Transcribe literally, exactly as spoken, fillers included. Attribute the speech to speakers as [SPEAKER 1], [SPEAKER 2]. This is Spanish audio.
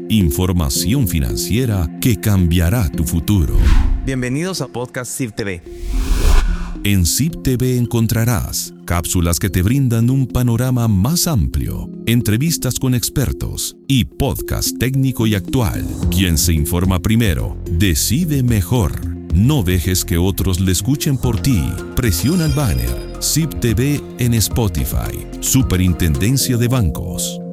[SPEAKER 1] Información financiera que cambiará tu futuro.
[SPEAKER 2] Bienvenidos a Podcast S I F T V.
[SPEAKER 1] En S I F T V encontrarás cápsulas que te brindan un panorama más amplio, entrevistas con expertos y podcast técnico y actual. Quien se informa primero, decide mejor. No dejes que otros le escuchen por ti. Presiona el banner S I F T V en Spotify. Superintendencia de Bancos.